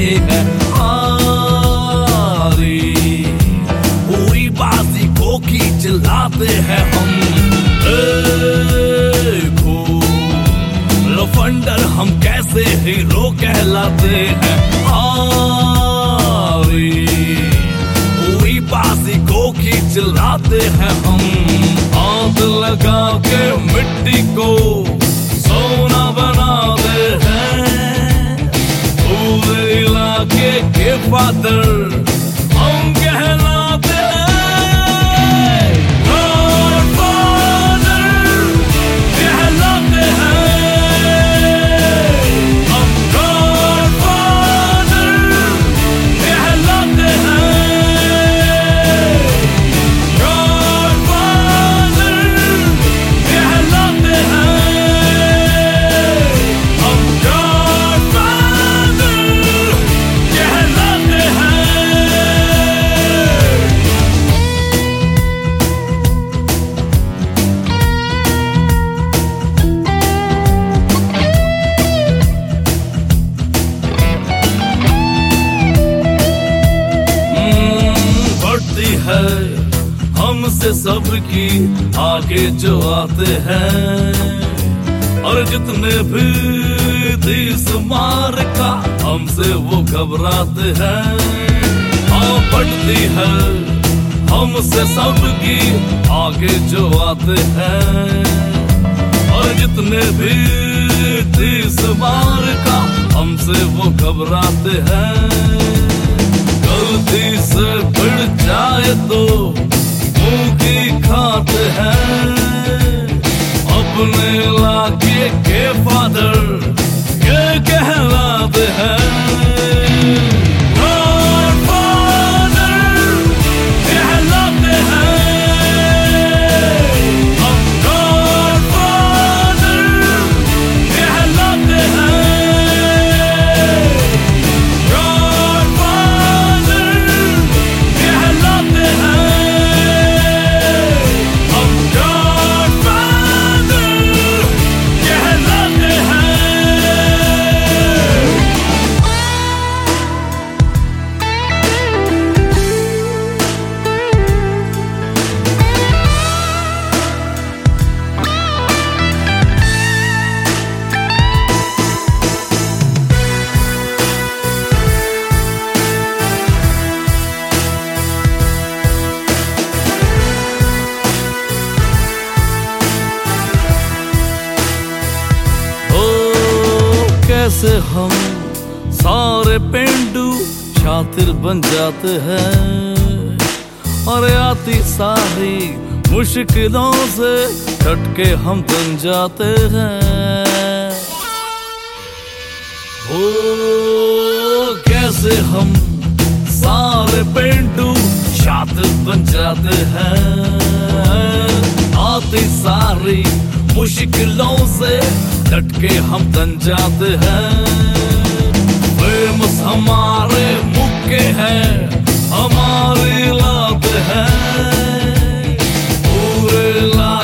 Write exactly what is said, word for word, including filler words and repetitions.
हैं हारी। पूरी बाजी को खींच लाते हैं हम। देखो लफंडर हम कैसे हीरो कहलाते हैं हारी। पूरी बाजी को खींच लाते हैं हम। हाथ लगा के मिट्टी को सोना बनाते हैं। पूरे इलाके के फादर हम कहलाते हैं। गॉडफादर कहलाते हैं हम। गॉडफादर कहलाते हैं। गॉडफादर कहलाते हैं हम। गॉडफादर कहलाते हैं। बढ़ती है हमसे सबकी आगे जो आते हैं। और जितने भी तीस मार का हमसे वो घबराते हैं। हाँ बढ़ती है हमसे सबकी आगे जो आते हैं। और जितने भी तीस मार का हमसे वो घबराते हैं। गलती से बढ़ जाए तो मुंह की खाते हैं। अपने इलाके के फादर ये कहलाते हैं। गॉडफादर कहलाते हैं हम। गॉडफादर कहलाते हैं। गॉडफादर कहलाते हैं हम। गॉडफादर कहलाते हैं। कैसे हम सारे पेंडू शातिर बन जाते हैं। और आती सारी मुश्किलों से डट के हम बन जाते हैं। ओ कैसे हम सारे पेंडू शातिर बन जाते हैं। आती सारी मुश्किलों से डट के हम बन जाते हैं। फेमस हमारे मुक्के हैं हमारी लाते हैं। पूरे